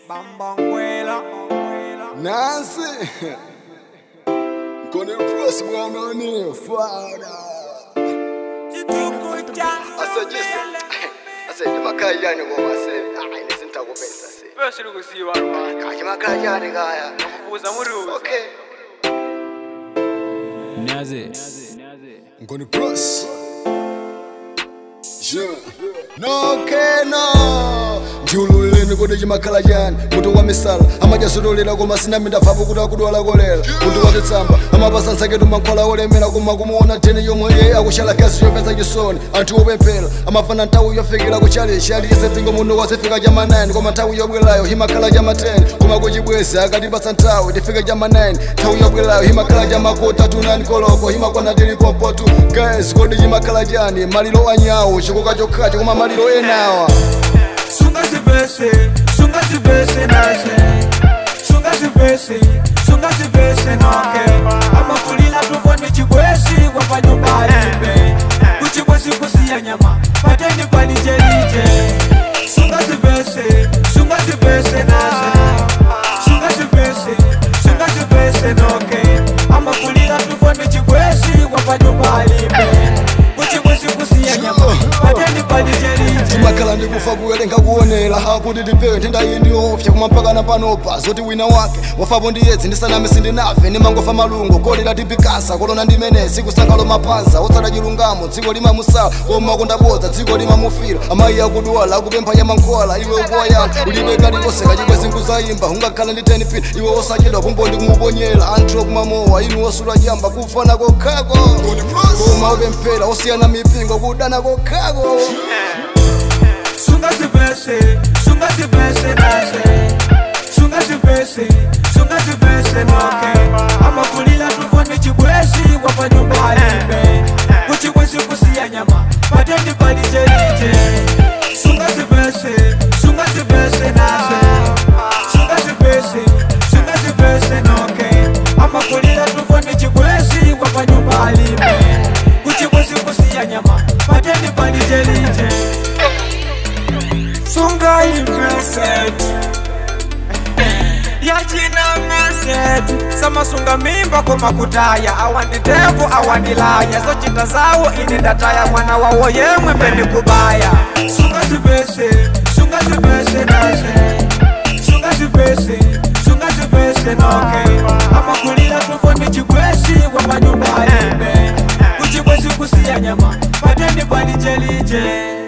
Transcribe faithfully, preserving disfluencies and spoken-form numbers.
Bambangwela Nancy Gonna press one on you, father. I said, just I said, the Makayani woman said, I listen to what I say. First you see what Makayani guy. Okay. Nazi. I'm gonna press. Yeah. No, okay, no. Jululeni kode chimakhala chani mutu wa misala amajasotolera koma sina mindafapo kuti akudwala kolera mutu wakitsamba amapasa nsaketu mankhwala olemera koma kumuona tene yomwe ye akushala gasi yopeza chisoni anthu opemphera amafana nthawi yofikira kuchalichi aliyese pingo muno wasifika chama nine koma nthawi yobwerayo himakhala chama ten koma kuchibweza akatipasa nthawi tifike chama nine nthawi yobwerayo himakhala chama kota tunani koloko himakwana tili kompotu guys kodi chimakhala chani maliro anyawo chikoka chokhacho koma maliro enawa. Sunga zibese, sunga zibese nase Sunga zibese, sunga zibese noke Amakulila tuvoni chibwesi wafanya mbalibe Kuchibwesi kusiya nyama, pateni palije lije Sunga zibese, sunga zibese nase Sunga zibese, sunga zibese noke Amakulila tuvoni chibwesi wafanya mbalibe Kuchibwesi kusiya nyama, pateni palije lije Makala ndikufa kuwelenga kuonela hakuti tipewe ntenda iyi ndiopsa kumampakana panopa zoti wina wake wafapo ndiyedzi ndisaname sindinafe ndimangofa malungo kolera tipikasa kolona ndimene sikusankhalo mapanza otsala chilungamo dziko limamusala koma kundabodza dziko limamufira amayi akudwala akupempha yamankhwala iwe ukuwayana ulibe kalikonse kachibwe zinguzayimba ungakhala ndi ten pin iwe osachedwa kumbondi kumuponyera anthu okumamowa inu osula chamba kufana kokhako koma upemphera osiyana mipingo kudana kokhako. Sunga zibese, sunga zibese nase Sunga zibese, sunga zibese noke Amakulila tuvoni chibwesi wafanya mbalibe Kuchibwesi kusiya nyama, pateni palije lije Sunga zibese, sunga zibese nase Sunga zibese, sunga zibese noke Amakulila tuvoni chibwesi wafanya mbalibe Kuchibwesi kusiya nyama, pateni palije lije Sunga imreset Yachina meset Sama sunga mimba koma kutaya Awandi devu awandi laya Zochita zawo inindataya Mwana wawo yemwe peni kubaya Sunga zibese, sunga zibese nase Sunga zibese, sunga zibese noke Amakulila tuvoni chibwesi wafanya mbalibe Kuchibwesi kusiya nyama Pateni palije lije